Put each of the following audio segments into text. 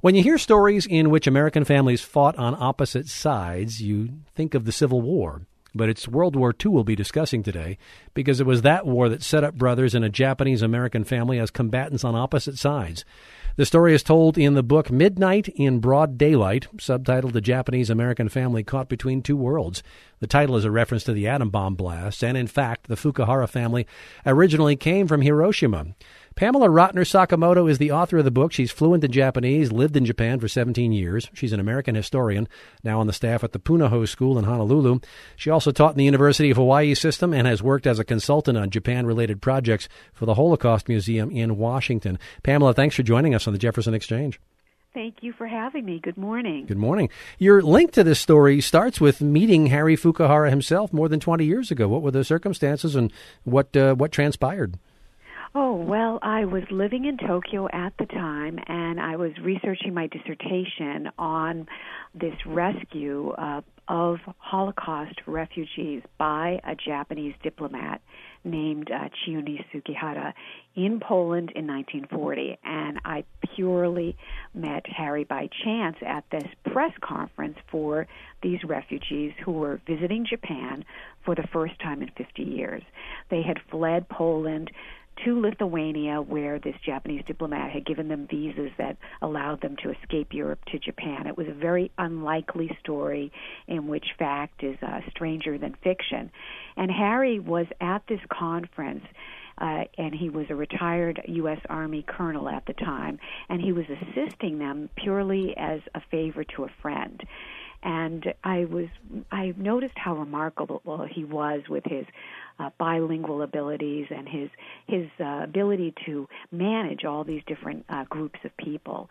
When you hear stories in which American families fought on opposite sides, you think of the Civil War. But it's World War II we'll be discussing today, because it was that war that set up brothers in a Japanese-American family as combatants on opposite sides. The story is told in the book Midnight in Broad Daylight, subtitled The Japanese-American Family Caught Between Two Worlds. The title is a reference to the atom bomb blasts, and in fact, the Fukuhara family originally came from Hiroshima. Pamela Rotner Sakamoto is the author of the book. She's fluent in Japanese, lived in Japan for 17 years. She's an American historian, now on the staff at the Punahou School in Honolulu. She also taught in the University of Hawaii system and has worked as a consultant on Japan-related projects for the Holocaust Museum in Washington. Pamela, thanks for joining us on the Jefferson Exchange. Thank you for having me. Good morning. Good morning. Your link to this story starts with meeting Harry Fukuhara himself more than 20 years ago. What were the circumstances and what transpired? Oh, well, I was living in Tokyo at the time, and I was researching my dissertation on this rescue of Holocaust refugees by a Japanese diplomat named Chiune Sugihara in Poland in 1940. And I purely met Harry by chance at this press conference for these refugees who were visiting Japan for the first time in 50 years. They had fled Poland to Lithuania, where this Japanese diplomat had given them visas that allowed them to escape Europe to Japan. It was a very unlikely story in which fact is stranger than fiction. And Harry was at this conference, and he was a retired U.S. Army colonel at the time, and he was assisting them purely as a favor to a friend. And I noticed how remarkable he was with his bilingual abilities and his ability to manage all these different groups of people.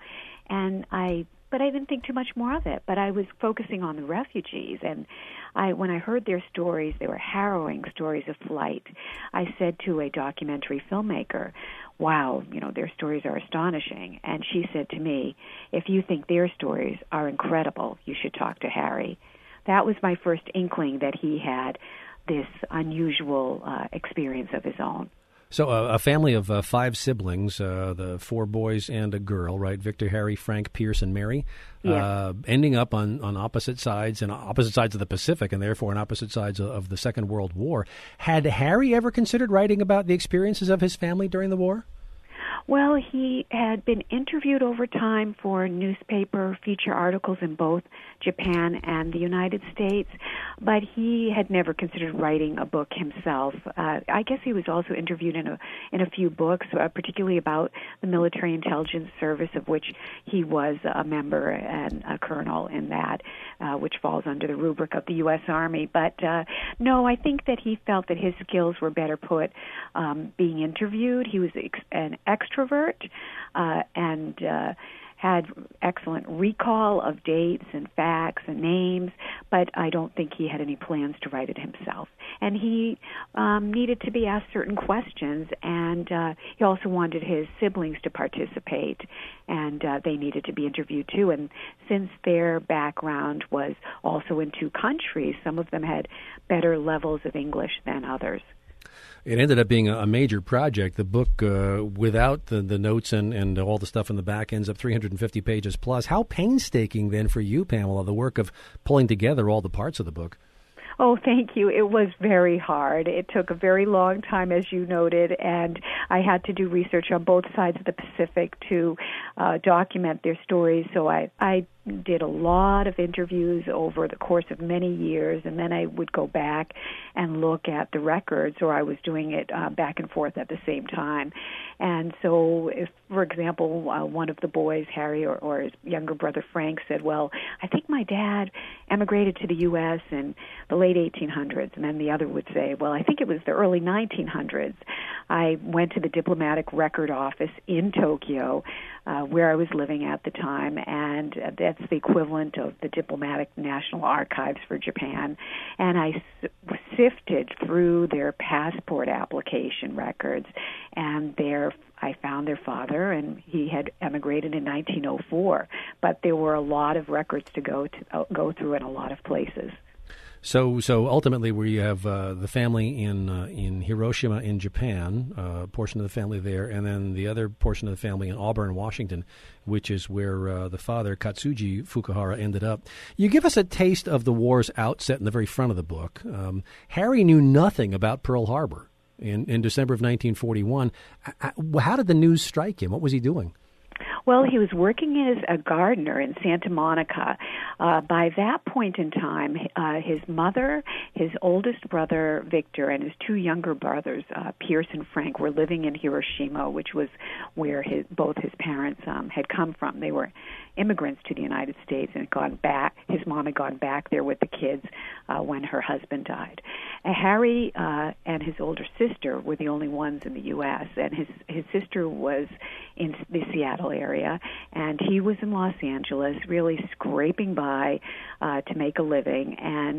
But I didn't think too much more of it. But I was focusing on the refugees, and when I heard their stories, they were harrowing stories of flight. I said to a documentary filmmaker, wow, their stories are astonishing. And she said to me, if you think their stories are incredible, you should talk to Harry. That was my first inkling that he had this unusual experience of his own. So a family of 5 siblings, the 4 boys and a girl, right? Victor, Harry, Frank, Pierce, and Mary, yes. Ending up on opposite sides of the Pacific, and therefore on opposite sides of the Second World War. Had Harry ever considered writing about the experiences of his family during the war? Well, he had been interviewed over time for newspaper feature articles in both Japan and the United States, but he had never considered writing a book himself. I guess he was also interviewed in a few books, particularly about the military intelligence service, of which he was a member and a colonel in that, which falls under the rubric of the U.S. Army. But no, I think that he felt that his skills were better put being interviewed. He was an extrovert and had excellent recall of dates and facts and names, but I don't think he had any plans to write it himself. And he needed to be asked certain questions, and he also wanted his siblings to participate, and they needed to be interviewed too. And since their background was also in 2 countries, some of them had better levels of English than others. It ended up being a major project. The book, without the notes and all the stuff in the back, ends up 350 pages plus. How painstaking, then, for you, Pamela, the work of pulling together all the parts of the book? Oh, thank you. It was very hard. It took a very long time, as you noted, and I had to do research on both sides of the Pacific to document their stories. So I did a lot of interviews over the course of many years, and then I would go back and look at the records, or I was doing it back and forth at the same time. And so if, for example, one of the boys, Harry, or his younger brother Frank, said, well, I think my dad emigrated to the U.S. in the late 1800s, and then the other would say, well, I think it was the early 1900s. I went to the diplomatic record office in Tokyo, where I was living at the time, and that's the equivalent of the Diplomatic National Archives for Japan, and I sifted through their passport application records, and I found their father, and he had emigrated in 1904, but there were a lot of records to go through in a lot of places. So ultimately, we have the family in Hiroshima in Japan, a portion of the family there, and then the other portion of the family in Auburn, Washington, which is where the father, Katsuji Fukuhara, ended up. You give us a taste of the war's outset in the very front of the book. Harry knew nothing about Pearl Harbor in December of 1941. How did the news strike him? What was he doing? Well, he was working as a gardener in Santa Monica. By that point in time, his mother, his oldest brother, Victor, and his two younger brothers, Pierce and Frank, were living in Hiroshima, which was where both his parents had come from. They were immigrants to the United States and had gone back. His mom had gone back there with the kids when her husband died. Harry and his older sister were the only ones in the U.S., and his sister was in the Seattle area, and he was in Los Angeles, really scraping by to make a living. And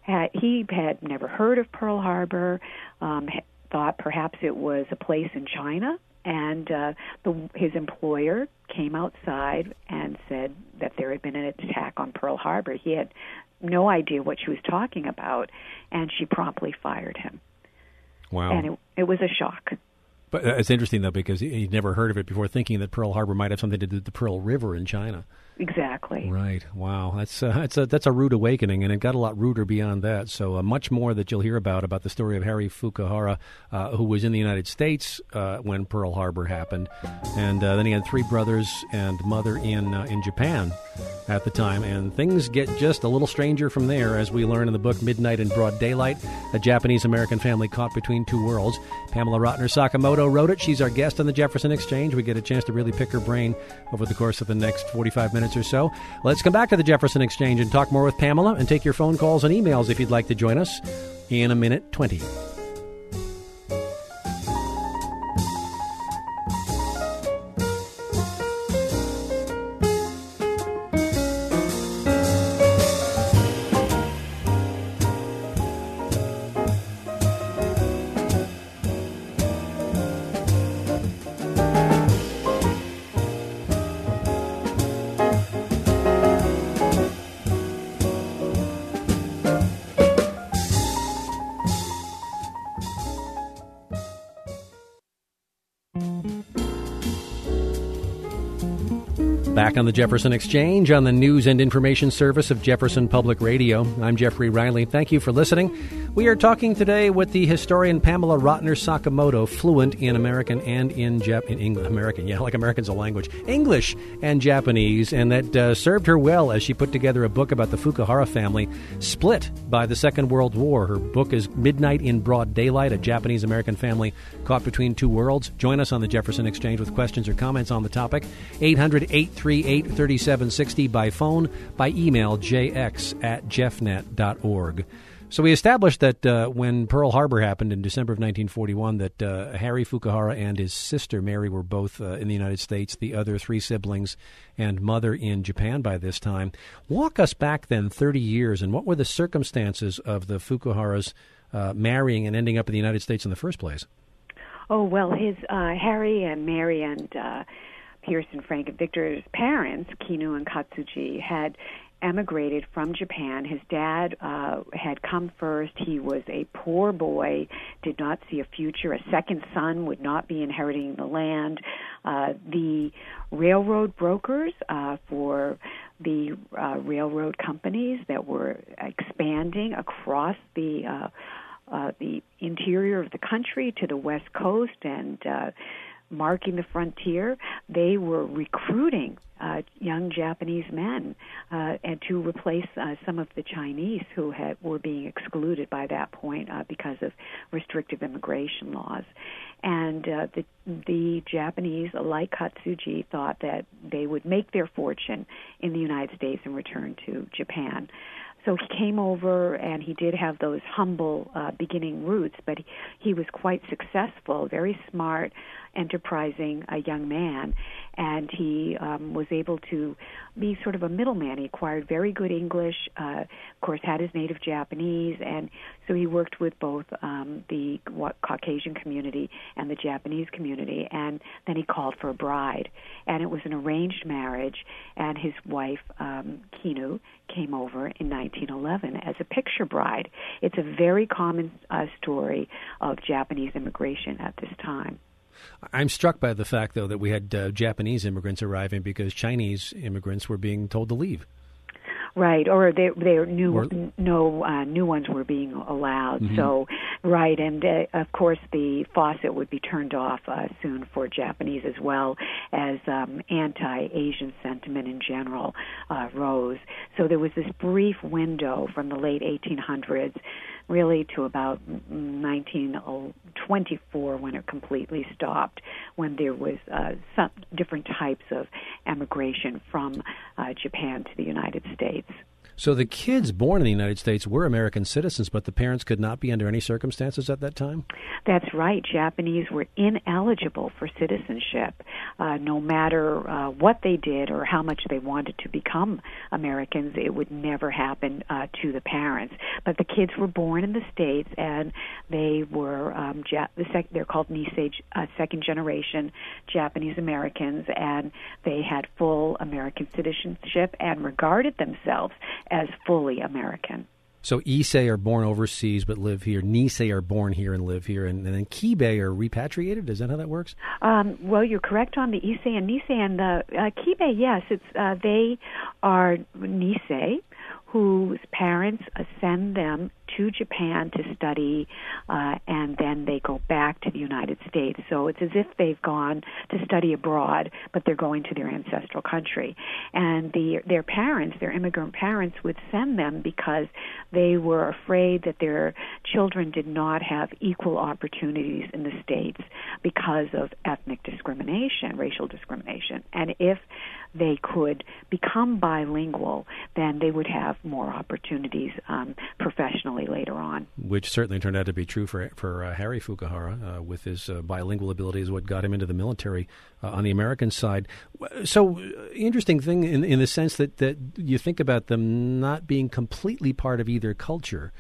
he had never heard of Pearl Harbor, thought perhaps it was a place in China. And his employer came outside and said that there had been an attack on Pearl Harbor. He had no idea what she was talking about, and she promptly fired him. Wow. And it was a shock. But it's interesting, though, because he'd never heard of it before, thinking that Pearl Harbor might have something to do with the Pearl River in China. Exactly. Right. Wow. That's a rude awakening, and it got a lot ruder beyond that. So much more that you'll hear about the story of Harry Fukuhara, who was in the United States when Pearl Harbor happened, and then he had three brothers and mother in Japan at the time, and things get just a little stranger from there, as we learn in the book Midnight in Broad Daylight, a Japanese-American family caught between two worlds. Pamela Rotner Sakamoto wrote it. She's our guest on the Jefferson Exchange. We get a chance to really pick her brain over the course of the next 45 minutes or so. Let's come back to the Jefferson Exchange and talk more with Pamela and take your phone calls and emails if you'd like to join us in a minute 20. Back on the Jefferson Exchange on the News and Information Service of Jefferson Public Radio. I'm Jeffrey Riley. Thank you for listening. We are talking today with the historian Pamela Rotner Sakamoto, fluent in American and in English. American, yeah, like American's a language. English and Japanese, and that served her well as she put together a book about the Fukuhara family, split by the Second World War. Her book is Midnight in Broad Daylight, a Japanese-American family caught between two worlds. Join us on the Jefferson Exchange with questions or comments on the topic. 800-838-3760 by phone, by email, jx@jeffnet.org. So we established that when Pearl Harbor happened in December of 1941, that Harry Fukuhara and his sister Mary were both in the United States, the other three siblings and mother in Japan by this time. Walk us back then 30 years, and what were the circumstances of the Fukuharas marrying and ending up in the United States in the first place? Oh, well, his Harry and Mary and Pierce and Frank and Victor's parents, Kinu and Katsuji, had emigrated from Japan. His dad had come first. He was a poor boy, did not see a future. A second son would not be inheriting the land. The railroad brokers for the railroad companies that were expanding across the interior of the country to the West Coast and marking the frontier, they were recruiting young Japanese men and to replace some of the Chinese who were being excluded by that point because of restrictive immigration laws. And the Japanese, like Katsuji, thought that they would make their fortune in the United States and return to Japan. So he came over, and he did have those humble beginning roots, but he was quite successful, very smart, enterprising young man. and he was able to be sort of a middleman. He acquired very good English, of course had his native Japanese, and so he worked with both the Caucasian community and the Japanese community, and then he called for a bride. And it was an arranged marriage, and his wife, Kinu, came over in 1911 as a picture bride. It's a very common story of Japanese immigration at this time. I'm struck by the fact, though, that we had Japanese immigrants arriving because Chinese immigrants were being told to leave. Right, or no new ones were being allowed. Mm-hmm. So, right, and of course the faucet would be turned off soon for Japanese, as well as anti-Asian sentiment in general rose. So there was this brief window from the late 1800s really to about 1924 when it completely stopped, when there was some different types of emigration from Japan to the United States. So the kids born in the United States were American citizens, but the parents could not be under any circumstances at that time? That's right. Japanese were ineligible for citizenship, no matter what they did or how much they wanted to become Americans. It would never happen to the parents. But the kids were born in the States, and they were they're called Nisei, second-generation Japanese Americans, and they had full American citizenship and regarded themselves as fully American. So Issei are born overseas but live here. Nisei are born here and live here. And then Kibei are repatriated? Is that how that works? Well, you're correct on the Issei and Nisei. And the Kibei, yes, they are Nisei, whose parents send them to Japan to study, and then they go back to the United States. So it's as if they've gone to study abroad, but they're going to their ancestral country. And their parents, their immigrant parents, would send them because they were afraid that their children did not have equal opportunities in the States because of ethnic discrimination, racial discrimination. And if they could become bilingual, then they would have more opportunities professionally later on. Which certainly turned out to be true for Harry Fukuhara, with his bilingual abilities, what got him into the military on the American side. So, interesting thing in the sense that you think about them not being completely part of either culture.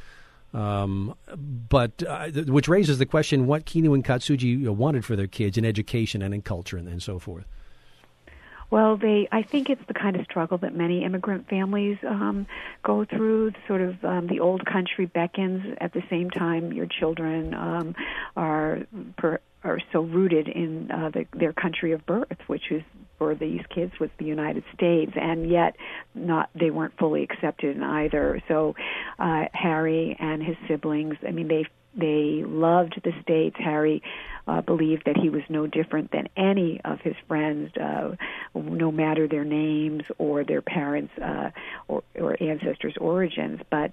But which raises the question what Kinu and Katsuji wanted for their kids in education and in culture and so forth. Well, I think it's the kind of struggle that many immigrant families go through. Sort of the old country beckons. At the same time, your children are so rooted in their country of birth, which is for these kids was the United States, and yet they weren't fully accepted in either. So Harry and his siblings, I mean, they loved the States. Harry believed that he was no different than any of his friends, no matter their names or their parents' or ancestors' origins. But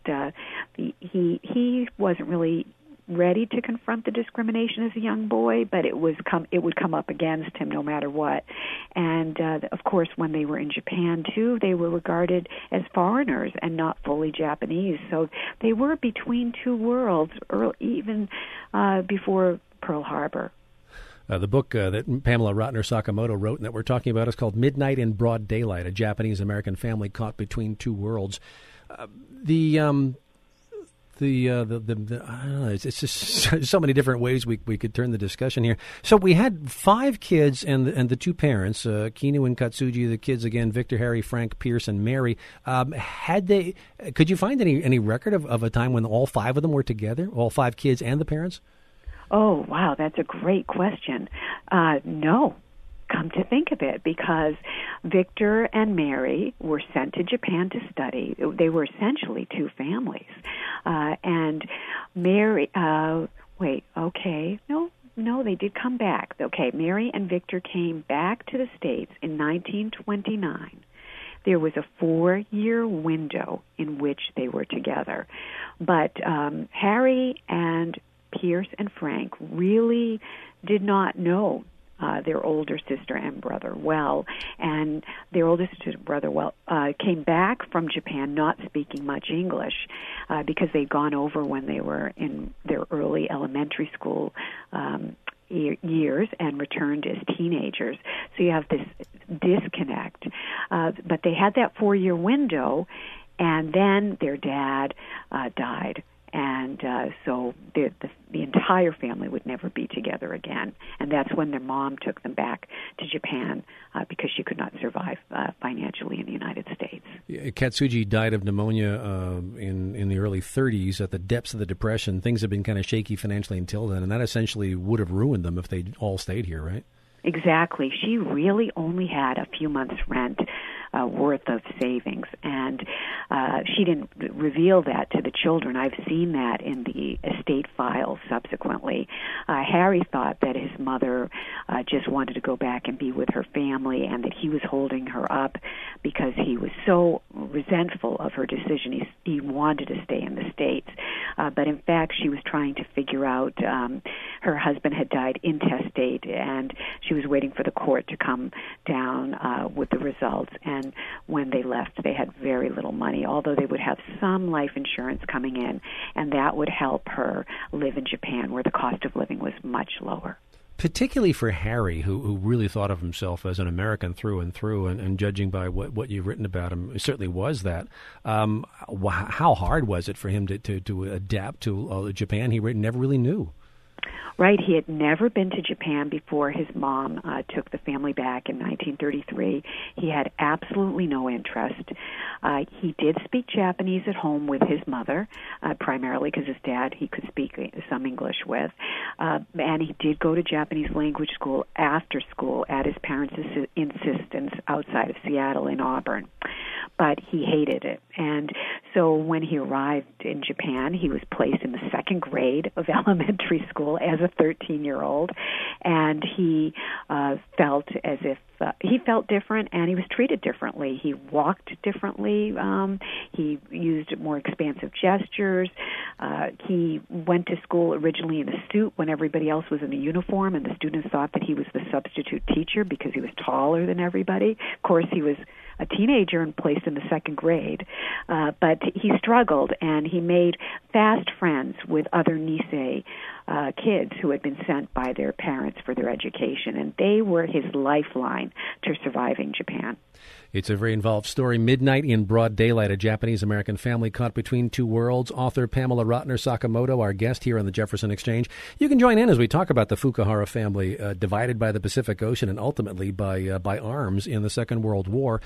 he wasn't really ready to confront the discrimination as a young boy, but it would come up against him no matter what. And of course, when they were in Japan too, they were regarded as foreigners and not fully Japanese. So they were between two worlds, even before Pearl Harbor. The book that Pamela Rotner Sakamoto wrote and that we're talking about is called Midnight in Broad Daylight, a Japanese-American family caught between two worlds. I don't know, it's just so many different ways we could turn the discussion here. So we had 5 kids and the two parents, Kinu and Katsuji, the kids again, Victor, Harry, Frank, Pierce, and Mary. Could you find any record of a time when all 5 of them were together, all 5 kids and the parents? Oh, wow, that's a great question. No. Come to think of it, because Victor and Mary were sent to Japan to study. They were essentially two families. And Mary, no, they did come back. Okay, Mary and Victor came back to the States in 1929. There was a 4-year window in which they were together. But Harry and Pierce and Frank really did not know their older sister and brother well, and their older sister and brother came back from Japan not speaking much English because they'd gone over when they were in their early elementary school years and returned as teenagers. So you have this disconnect. But they had that 4-year window, and then their dad died. And so the entire family would never be together again. And that's when their mom took them back to Japan because she could not survive financially in the United States. Katsuji died of pneumonia in the early 30s at the depths of the Depression. Things had been kind of shaky financially until then, and that essentially would have ruined them if they'd all stayed here, right? Exactly. She really only had a few months' rent worth of savings, and she didn't reveal that to the children. I've seen that in the estate files subsequently. Harry thought that his mother just wanted to go back and be with her family, and that he was holding her up because he was so resentful of her decision. He wanted to stay in the States. But in fact, she was trying to figure out, her husband had died intestate, and she was waiting for the court to come down with the results. And when they left, they had very little money, although they would have some life insurance coming in, and that would help her live in Japan, where the cost of living was much lower. Particularly for Harry, who really thought of himself as an American through and through, and judging by what you've written about him, it certainly was that. How hard was it for him to adapt to Japan he never really knew? Right. He had never been to Japan before his mom took the family back in 1933. He had absolutely no interest. He did speak Japanese at home with his mother, primarily because his dad he could speak some English with. And he did go to Japanese language school after school at his parents' insistence outside of Seattle in Auburn. But he hated it. And so when he arrived in Japan, he was placed in the second grade of elementary school as a 13-year-old, and he felt as if he felt different, and he was treated differently. He walked differently. He used more expansive gestures. He went to school originally in a suit when everybody else was in a uniform, and the students thought that he was the substitute teacher because he was taller than everybody. Of course, he was a teenager and placed in the second grade, but he struggled, and he made fast friends with other Nisei kids who had been sent by their parents for their education, and they were his lifeline to surviving Japan. It's a very involved story. Midnight in Broad Daylight, a Japanese-American family caught between two worlds. Author Pamela Rotner Sakamoto, our guest here on the Jefferson Exchange. You can join in as we talk about the Fukuhara family, divided by the Pacific Ocean and ultimately by arms in the Second World War.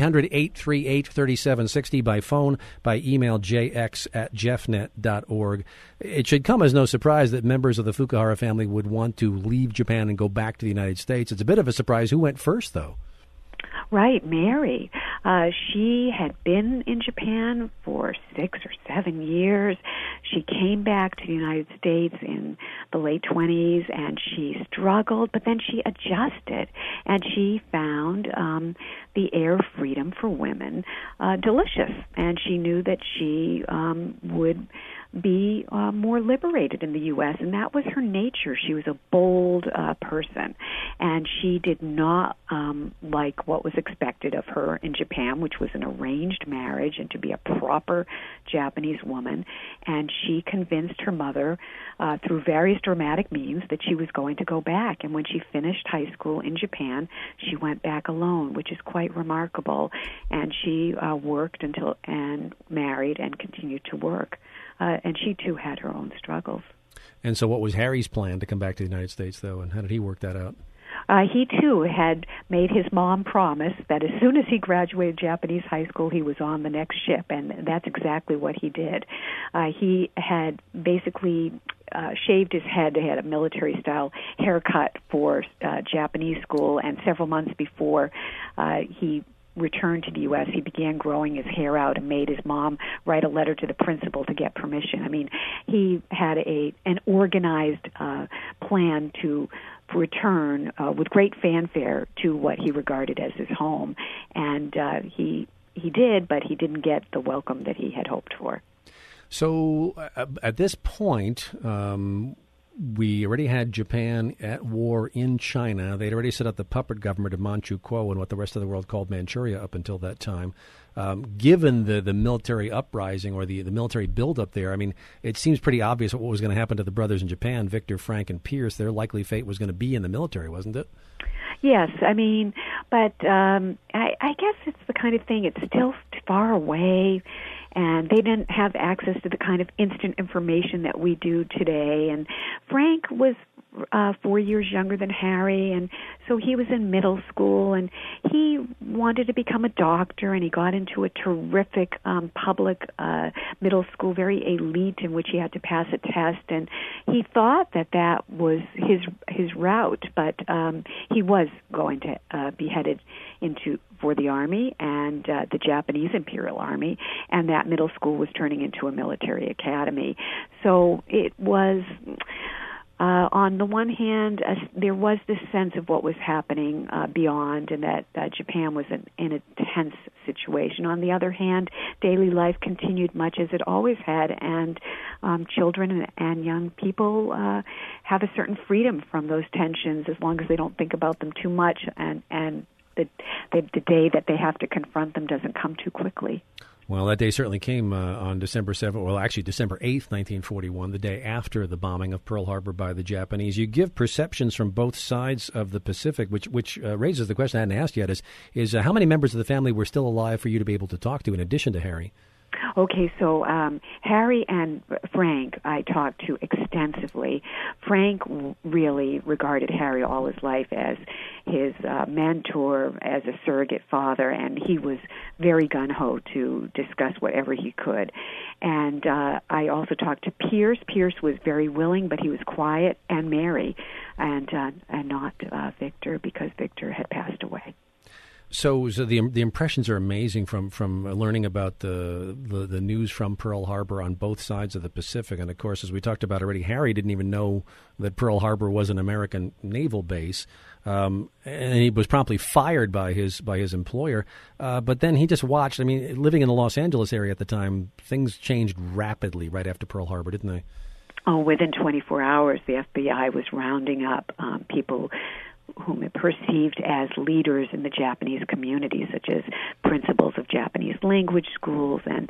800-838-3760 by phone, by email, jx@jeffnet.org. It should come as no surprise that members of the Fukuhara family would want to leave Japan and go back to the United States. It's a bit of a surprise. Who went first, though? Right, Mary. She had been in Japan for 6 or 7 years. She came back to the United States in the late 20s, and she struggled, but then she adjusted, and she found the air of freedom for women delicious, and she knew that she would be more liberated in the U.S., and that was her nature. She was a bold person, and she did not like what was expected of her in Japan, which was an arranged marriage and to be a proper Japanese woman, and she convinced her mother through various dramatic means that she was going to go back, and when she finished high school in Japan, she went back alone, which is quite remarkable, and she worked and married and continued to work. And she, too, had her own struggles. And so what was Harry's plan to come back to the United States, though, and how did he work that out? He, too, had made his mom promise that as soon as he graduated Japanese high school, he was on the next ship, and that's exactly what he did. He had basically shaved his head. He had a military-style haircut for Japanese school, and several months before he returned to the U.S., he began growing his hair out and made his mom write a letter to the principal to get permission. I mean, he had an organized plan to return with great fanfare to what he regarded as his home, and he did, but he didn't get the welcome that he had hoped for. So at this point, we already had Japan at war in China. They'd already set up the puppet government of Manchukuo and what the rest of the world called Manchuria up until that time. Given the military uprising or the military buildup there, I mean, it seems pretty obvious what was going to happen to the brothers in Japan, Victor, Frank, and Pierce. Their likely fate was going to be in the military, wasn't it? Yes, I mean, but I guess it's the kind of thing, it's still far away, and they didn't have access to the kind of instant information that we do today. And Frank was 4 years younger than Harry, and so he was in middle school, and he wanted to become a doctor, and he got into a terrific public middle school, very elite, in which he had to pass a test, and he thought that was his route, but he was going to be headed for the Army and the Japanese Imperial Army, and that middle school was turning into a military academy. So it was, on the one hand, there was this sense of what was happening beyond, and that Japan was in a tense situation. On the other hand, daily life continued much as it always had, and children and young people have a certain freedom from those tensions as long as they don't think about them too much, and the day that they have to confront them doesn't come too quickly. Well, that day certainly came on December 7th, well, actually December 8th, 1941, the day after the bombing of Pearl Harbor by the Japanese. You give perceptions from both sides of the Pacific, which raises the question I hadn't asked yet, is how many members of the family were still alive for you to be able to talk to in addition to Harry? Okay, so Harry and Frank I talked to extensively. Frank really regarded Harry all his life as his mentor, as a surrogate father, and he was very gun-ho to discuss whatever he could. And I also talked to Pierce. Pierce was very willing, but he was quiet, and Mary, and not Victor, because Victor had passed away. So the impressions are amazing from learning about the news from Pearl Harbor on both sides of the Pacific. And, of course, as we talked about already, Harry didn't even know that Pearl Harbor was an American naval base. And he was promptly fired by his employer. But then he just watched. I mean, living in the Los Angeles area at the time, things changed rapidly right after Pearl Harbor, didn't they? Oh, within 24 hours, the FBI was rounding up people whom it perceived as leaders in the Japanese community, such as principals of Japanese language schools and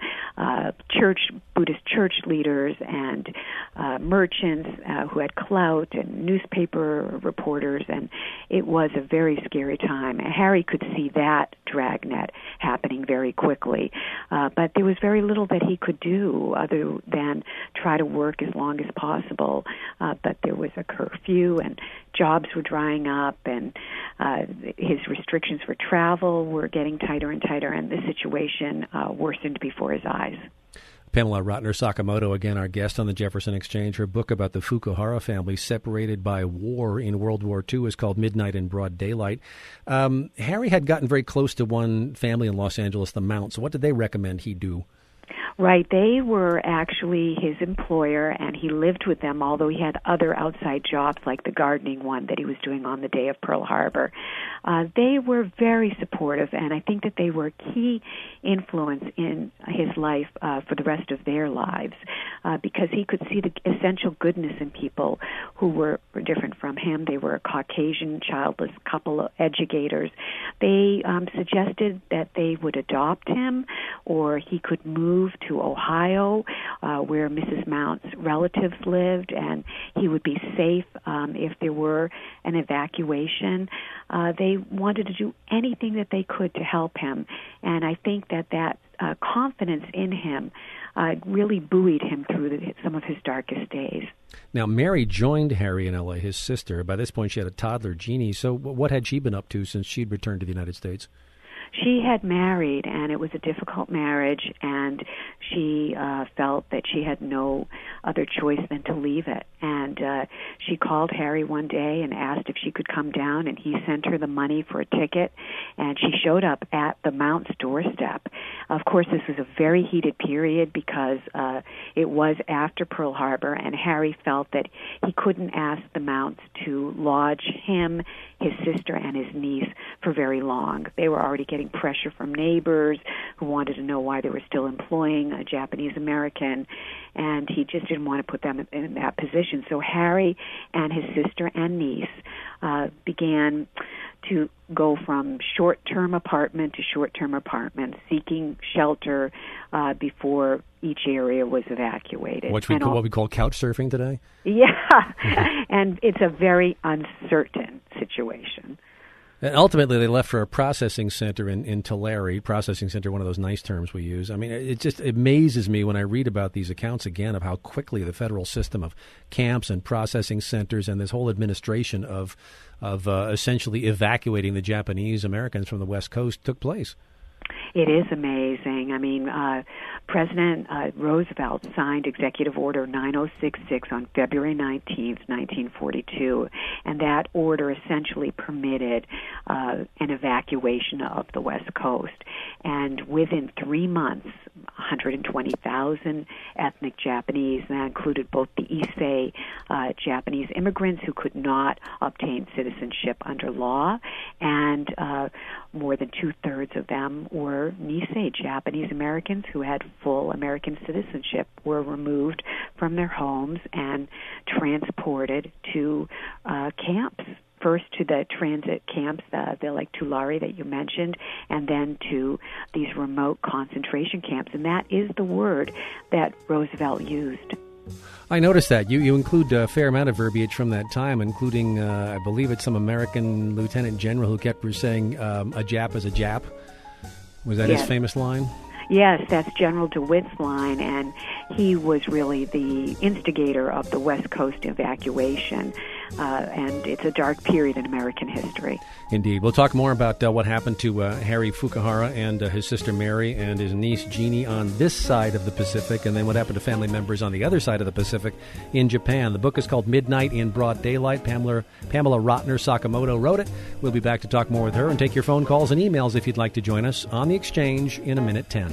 Buddhist church leaders and merchants who had clout and newspaper reporters, and it was a very scary time. Harry could see that dragnet happening very quickly, but there was very little that he could do other than try to work as long as possible, but there was a curfew and jobs were drying up, and his restrictions for travel were getting tighter and tighter, and the situation worsened before his eyes. Pamela Rotner Sakamoto, again, our guest on the Jefferson Exchange. Her book about the Fukuhara family separated by war in World War II is called Midnight in Broad Daylight. Harry had gotten very close to one family in Los Angeles, the Mounts. What did they recommend he do? Right. They were actually his employer, and he lived with them, although he had other outside jobs like the gardening one that he was doing on the day of Pearl Harbor. They were very supportive, and I think that they were a key influence in his life for the rest of their lives, because he could see the essential goodness in people who were different from him. They were a Caucasian, childless couple of educators. They suggested that they would adopt him, or he could move to Ohio, where Mrs. Mount's relatives lived, and he would be safe if there were an evacuation. They wanted to do anything that they could to help him, and I think that confidence in him really buoyed him through some of his darkest days. Now, Mary joined Harry in L.A., his sister. By this point, she had a toddler, Jeannie. So what had she been up to since she'd returned to the United States? She had married, and it was a difficult marriage, and she felt that she had no other choice than to leave it. And she called Harry one day and asked if she could come down, and he sent her the money for a ticket, and she showed up at the Mounts' doorstep. Of course, this was a very heated period because it was after Pearl Harbor, and Harry felt that he couldn't ask the Mounts to lodge him, his sister, and his niece for very long. They were already getting pressure from neighbors who wanted to know why they were still employing a Japanese American, and he just didn't want to put them in that position. So Harry and his sister and niece began to go from short-term apartment to short-term apartment, seeking shelter before each area was evacuated. What we call couch surfing today? Yeah, and it's a very uncertain situation. And ultimately, they left for a processing center in Tulare. Processing center, one of those nice terms we use. I mean, it just amazes me when I read about these accounts again of how quickly the federal system of camps and processing centers and this whole administration of essentially evacuating the Japanese Americans from the West Coast took place. It is amazing. I mean, President Roosevelt signed Executive Order 9066 on February 19th, 1942, and that order essentially permitted an evacuation of the West Coast. And within 3 months, 120,000 ethnic Japanese, and that included both the Issei Japanese immigrants who could not obtain citizenship under law, and more than two-thirds of them were Nisei Japanese Americans who had full American citizenship, were removed from their homes and transported to camps. First to the transit camps, the like Tulare that you mentioned, and then to these remote concentration camps. And that is the word that Roosevelt used. I noticed that. You include a fair amount of verbiage from that time, including, I believe it's some American lieutenant general who kept saying, a Jap is a Jap. Was that his famous line? Yes, that's General DeWitt's line, and he was really the instigator of the West Coast evacuation, and it's a dark period in American history. Indeed. We'll talk more about what happened to Harry Fukuhara and his sister Mary and his niece Jeannie on this side of the Pacific, and then what happened to family members on the other side of the Pacific in Japan. The book is called Midnight in Broad Daylight. Pamela Rotner Sakamoto wrote it. We'll be back to talk more with her and take your phone calls and emails if you'd like to join us on The Exchange in a minute 10.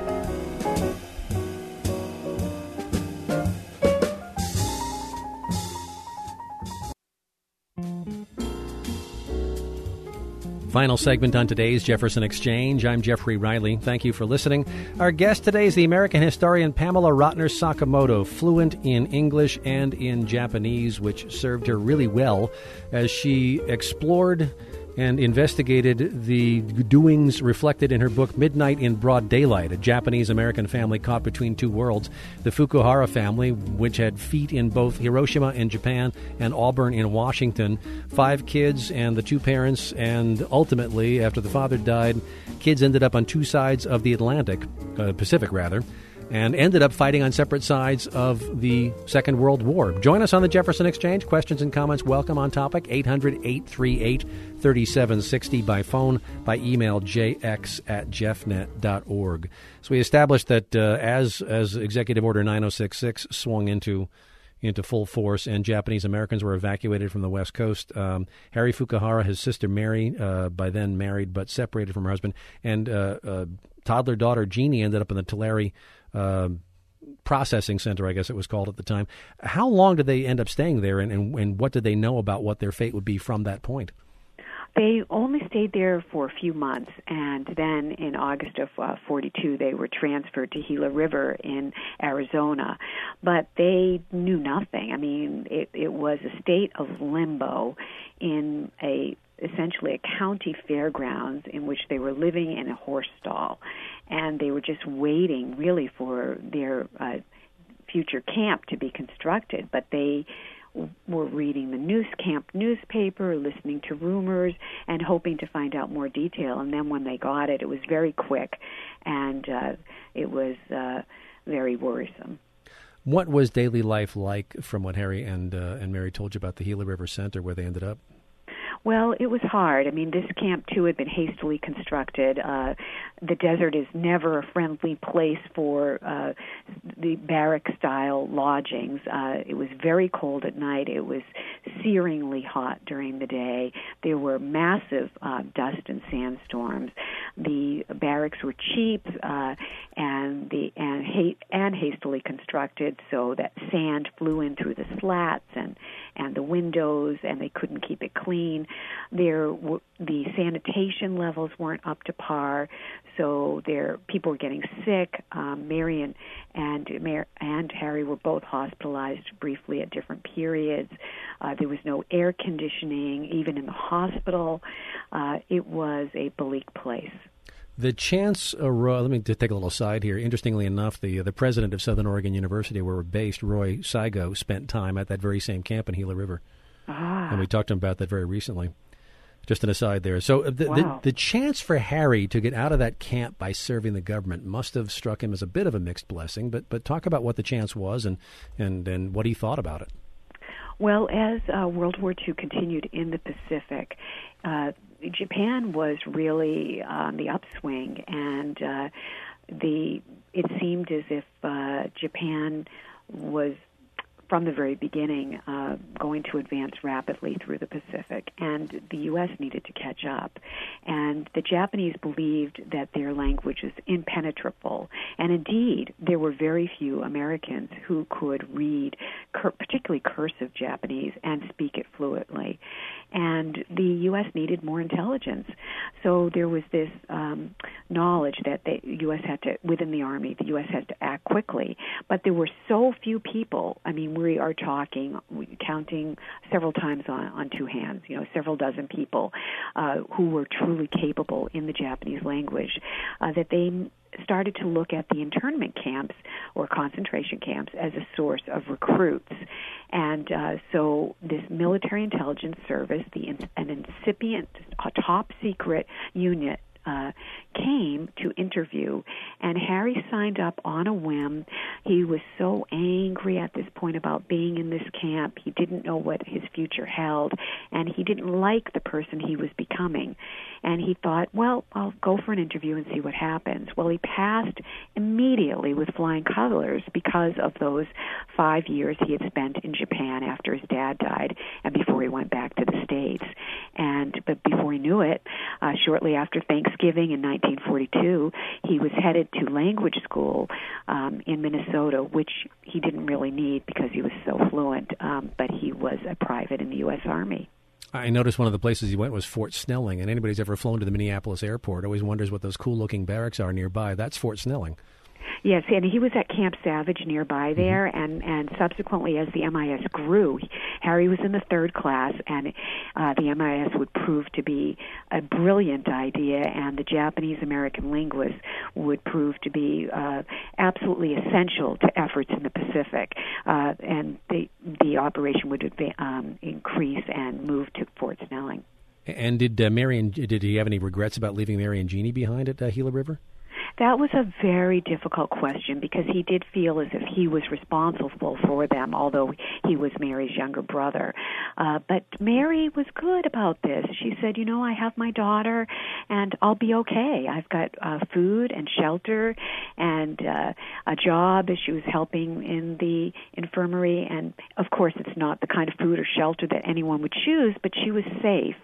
Final segment on today's Jefferson Exchange. I'm Jeffrey Riley. Thank you for listening. Our guest today is the American historian Pamela Rotner Sakamoto, fluent in English and in Japanese, which served her really well as she explored and investigated the doings reflected in her book Midnight in Broad Daylight, a Japanese-American family caught between two worlds. The Fukuhara family, which had feet in both Hiroshima in Japan and Auburn in Washington, 5 kids and the 2 parents, and ultimately, after the father died, kids ended up on two sides of the Pacific, and ended up fighting on separate sides of the Second World War. Join us on the Jefferson Exchange. Questions and comments welcome on topic. 800-838-3760 by phone, by email, jx@jeffnet.org. So we established that as Executive Order 9066 swung into full force and Japanese Americans were evacuated from the West Coast, Harry Fukuhara, his sister Mary, by then married but separated from her husband, and toddler daughter Jeannie ended up in the Tulare processing center, I guess it was called at the time. How long did they end up staying there, and what did they know about what their fate would be from that point? They only stayed there for a few months, and then in August of 42, they were transferred to Gila River in Arizona. But they knew nothing. I mean, it was a state of limbo in essentially a county fairgrounds in which they were living in a horse stall, and they were just waiting really for their future camp to be constructed. But they were reading the camp newspaper, listening to rumors, and hoping to find out more detail. And then when they got it, it was very quick, and it was very worrisome. What was daily life like from what Harry and Mary told you about the Gila River Center where they ended up? Well, it was hard. I mean, this camp, too, had been hastily constructed. The desert is never a friendly place for the barrack-style lodgings. It was very cold at night. It was searingly hot during the day. There were massive dust and sandstorms. The barracks were cheap and hastily constructed, so that sand flew in through the slats and the windows, and they couldn't keep it clean. The sanitation levels weren't up to par, so people were getting sick. Mary and Harry were both hospitalized briefly at different periods. There was no air conditioning, even in the hospital. It was a bleak place. The chance, let me just take a little side here. Interestingly enough, the president of Southern Oregon University, where we're based, Roy Saigo, spent time at that very same camp in Gila River. And we talked to him about that very recently. Just an aside there. So the chance for Harry to get out of that camp by serving the government must have struck him as a bit of a mixed blessing. But talk about what the chance was and what he thought about it. Well, as World War II continued in the Pacific, Japan was really on the upswing, and it seemed as if Japan was, from the very beginning, going to advance rapidly through the Pacific, and the U.S. needed to catch up. And the Japanese believed that their language was impenetrable, and indeed, there were very few Americans who could read, particularly cursive Japanese, and speak it fluently. And the U.S. needed more intelligence. So there was this knowledge that the U.S. had to, within the Army, the U.S. had to act quickly. But there were so few people. I mean, we are counting several times on two hands, several dozen people who were truly capable in the Japanese language, that they started to look at the internment camps or concentration camps as a source of recruits. And so this military intelligence service, an incipient, top-secret unit, came to interview, and Harry signed up on a whim. He was so angry at this point about being in this camp. He didn't know what his future held, and he didn't like the person he was becoming. And he thought, well, I'll go for an interview and see what happens. Well, he passed immediately with flying colors because of those 5 years he had spent in Japan after his dad died and before he went back to the States. But before he knew it, shortly after Thanksgiving in 1942, he was headed to language school in Minnesota, which he didn't really need because he was so fluent, but he was a private in the U.S. Army. I noticed one of the places he went was Fort Snelling, and anybody who's ever flown to the Minneapolis airport always wonders what those cool-looking barracks are nearby. That's Fort Snelling. Yes, and he was at Camp Savage nearby there, and subsequently as the MIS grew, Harry was in the third class, and the MIS would prove to be a brilliant idea, and the Japanese-American linguists would prove to be absolutely essential to efforts in the Pacific, and the operation would increase and move to Fort Snelling. And did he have any regrets about leaving Mary and Jeannie behind at Gila River? That was a very difficult question because he did feel as if he was responsible for them, although he was Mary's younger brother. But Mary was good about this. She said, I have my daughter and I'll be okay. I've got food and shelter and a job as she was helping in the infirmary. And, of course, it's not the kind of food or shelter that anyone would choose, but she was safe.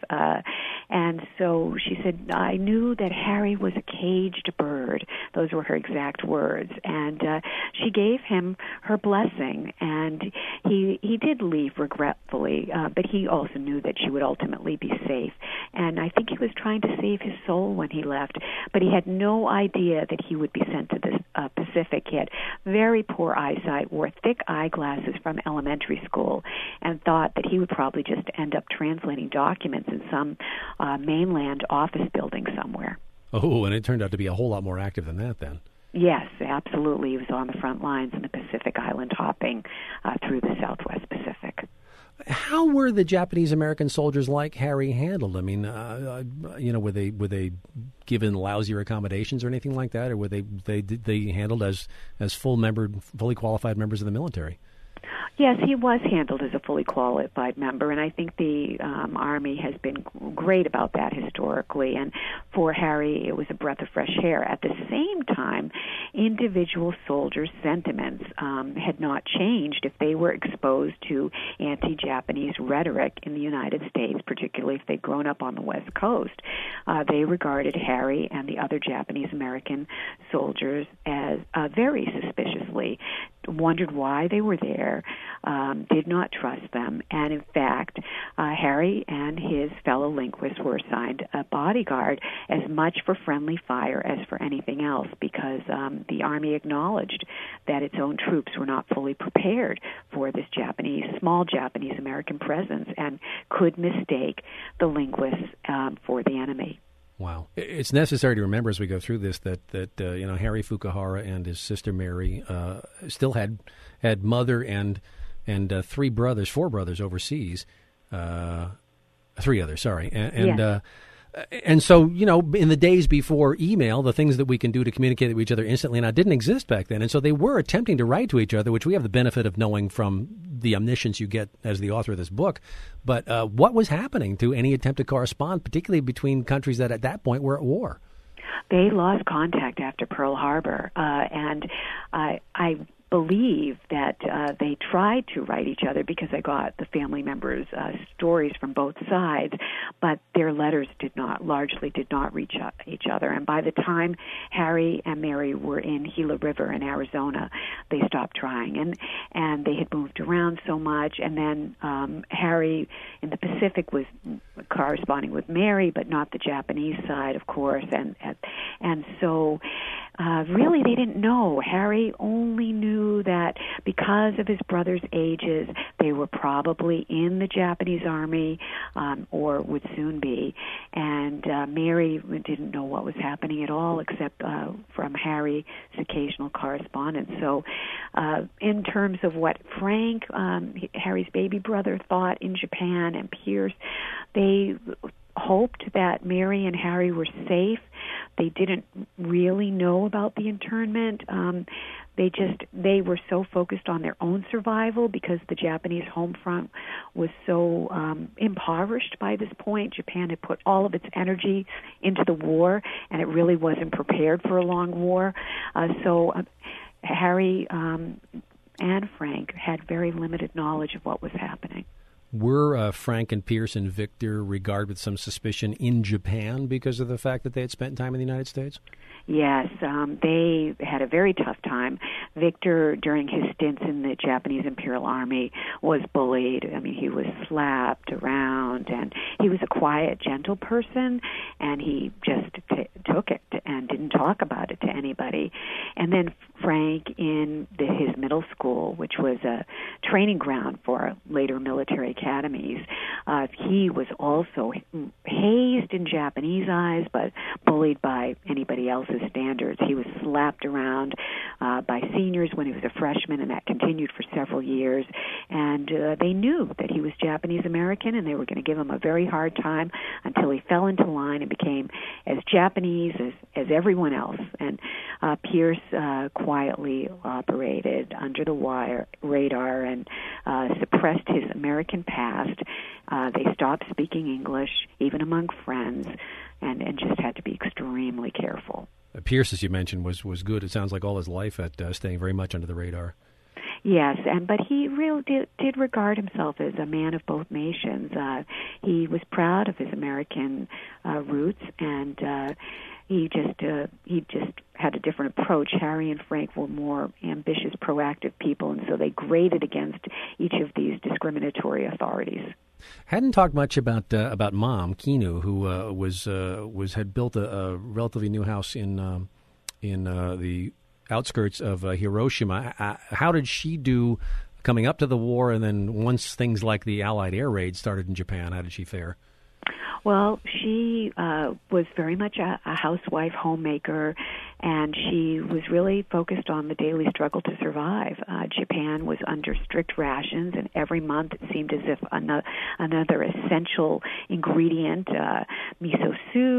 And so she said, I knew that Harry was a caged bird. Those were her exact words. And she gave him her blessing. And he did leave regretfully, but he also knew that she would ultimately be safe. And I think he was trying to save his soul when he left, but he had no idea that he would be sent to the Pacific. He had very poor eyesight, wore thick eyeglasses from elementary school, and thought that he would probably just end up translating documents in some mainland office building somewhere. Oh, and it turned out to be a whole lot more active than that then. Yes, absolutely. He was on the front lines in the Pacific Island hopping through the Southwest Pacific. How were the Japanese-American soldiers like Harry handled? I mean, were they given lousier accommodations or anything like that, or were they handled as fully qualified members of the military? Yes, he was handled as a fully qualified member, and I think the Army has been great about that historically. And for Harry, it was a breath of fresh air. At the same time, individual soldiers' sentiments had not changed if they were exposed to anti-Japanese rhetoric in the United States, particularly if they'd grown up on the West Coast. They regarded Harry and the other Japanese-American soldiers as very suspiciously, wondered why they were there, did not trust them, and in fact, Harry and his fellow linguists were assigned a bodyguard as much for friendly fire as for anything else, because the Army acknowledged that its own troops were not fully prepared for this small Japanese-American presence, and could mistake the linguists for the enemy. Wow. It's necessary to remember as we go through this that Harry Fukuhara and his sister Mary still had mother and four brothers overseas, three others, sorry. Yes. And so, in the days before email, the things that we can do to communicate with each other instantly now didn't exist back then. And so they were attempting to write to each other, which we have the benefit of knowing from the omniscience you get as the author of this book. But what was happening to any attempt to correspond, particularly between countries that at that point were at war? They lost contact after Pearl Harbor, and I believe that they tried to write each other because I got the family members' stories from both sides, but their letters largely did not reach each other. And by the time Harry and Mary were in Gila River in Arizona, they stopped trying, and they had moved around so much. And then Harry in the Pacific was corresponding with Mary, but not the Japanese side, of course, and so. Really, they didn't know. Harry only knew that because of his brothers' ages, they were probably in the Japanese Army or would soon be. And Mary didn't know what was happening at all except from Harry's occasional correspondence. So in terms of what Frank, Harry's baby brother, thought in Japan, and Pierce, they hoped that Mary and Harry were safe. They didn't really know about the internment. They were so focused on their own survival because the Japanese home front was so impoverished by this point. Japan had put all of its energy into the war, and it really wasn't prepared for a long war. So Harry and Frank had very limited knowledge of what was happening. Were Frank and Pierce and Victor regarded with some suspicion in Japan because of the fact that they had spent time in the United States? Yes, they had a very tough time. Victor, during his stints in the Japanese Imperial Army, was bullied. I mean, he was slapped around, and he was a quiet, gentle person, and he just took it and didn't talk about it to anybody. And then Frank, in his middle school, which was a training ground for later military academies, he was also hazed in Japanese eyes, but bullied by anybody else's standards. He was slapped around by seniors when he was a freshman, and that continued for several years. And they knew that he was Japanese American, and they were going to give him a very hard time until he fell into line and became as Japanese as everyone else. And Pierce quietly operated under the radar and suppressed his American past. They stopped speaking English, even among friends, and just had to be extremely careful. Pierce, as you mentioned, was good. It sounds like all his life at staying very much under the radar. Yes, but he really did regard himself as a man of both nations. He was proud of his American roots, and he just had a different approach. Harry and Frank were more ambitious, proactive people, and so they grated against each of these discriminatory authorities. Hadn't talked much about Mom Kinu, who had built a relatively new house in the outskirts of Hiroshima. How did she do coming up to the war, and then once things like the Allied air raid started in Japan? How did she fare? Well, she was very much a housewife, homemaker, and she was really focused on the daily struggle to survive. Japan was under strict rations, and every month it seemed as if another essential ingredient, miso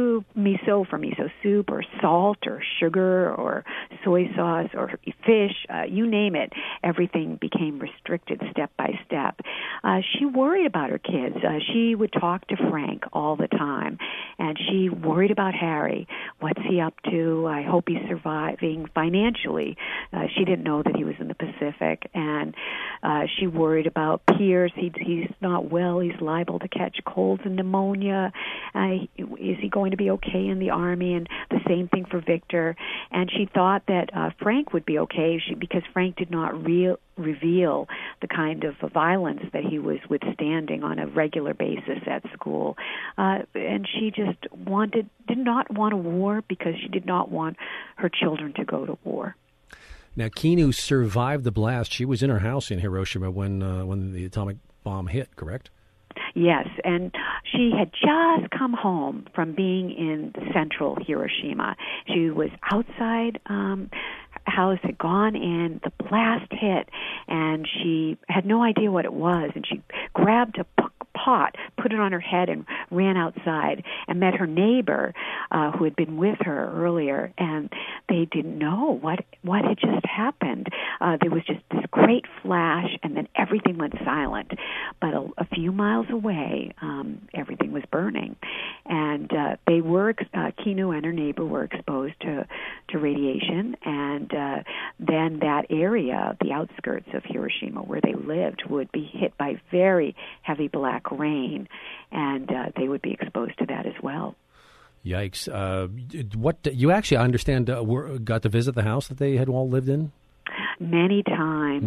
for miso soup, or salt, or sugar, or soy sauce, or fish, you name it, everything became restricted step by step. She worried about her kids. She would talk to Frank all the time, and she worried about Harry. What's he up to? I hope he's surviving financially. She didn't know that he was in the Pacific, and she worried about Pierce. He's not well. He's liable to catch colds and pneumonia. Is he going to be okay in the Army? And the same thing for Victor. And she thought that Frank would be okay because Frank did not reveal the kind of violence that he was withstanding on a regular basis at school. And she just did not want a war because she did not want her children to go to war. Now, Kinu survived the blast. She was in her house in Hiroshima when the atomic bomb hit, correct? Yes, and she had just come home from being in central Hiroshima. She was outside house, had gone in, the blast hit, and she had no idea what it was, and she grabbed a pot, put it on her head, and ran outside and met her neighbor who had been with her earlier, and they didn't know what had just happened. There was just this great flash, and then everything went silent. But a few miles away, everything was burning, and they were Kinu and her neighbor were exposed to radiation, and then that area, the outskirts of Hiroshima where they lived, would be hit by very heavy black rain, and they would be exposed to that as well. Yikes! What you actually, I understand, got to visit the house that they had all lived in? Many times.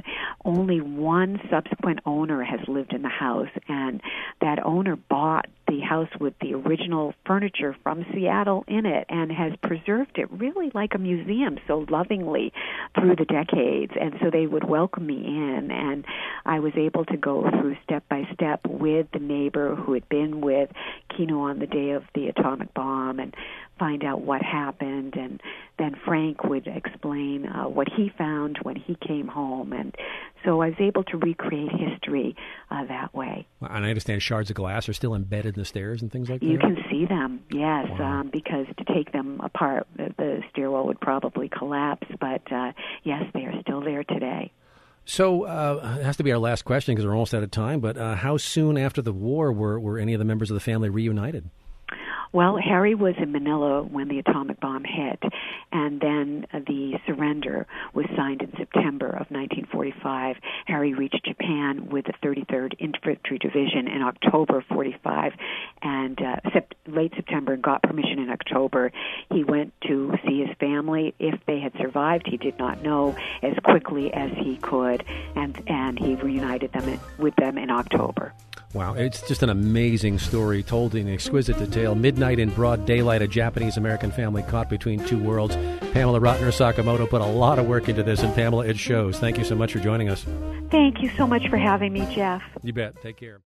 Only one subsequent owner has lived in the house, and that owner bought the house with the original furniture from Seattle in it and has preserved it really like a museum so lovingly through the decades. And so they would welcome me in, and I was able to go through step by step with the neighbor who had been with Kinu on the day of the atomic bomb and find out what happened, and then Frank would explain what he found when he came home, and so I was able to recreate history that way. And I understand shards of glass are still embedded in the stairs and things like that? You can see them, yes, wow. Because to take them apart, the stairwell would probably collapse, but yes, they are still there today. So it has to be our last question because we're almost out of time, but how soon after the war were any of the members of the family reunited? Well, Harry was in Manila when the atomic bomb hit, and then the surrender was signed in September of 1945. Harry reached Japan with the 33rd Infantry Division in October of 45, and late September, and got permission in October. He went to see his family. If they had survived, he did not know, as quickly as he could, and he reunited with them in October. Wow, it's just an amazing story told in exquisite detail. Midnight in broad daylight, a Japanese-American family caught between two worlds. Pamela Rotner Sakamoto put a lot of work into this, and Pamela, it shows. Thank you so much for joining us. Thank you so much for having me, Jeff. You bet. Take care.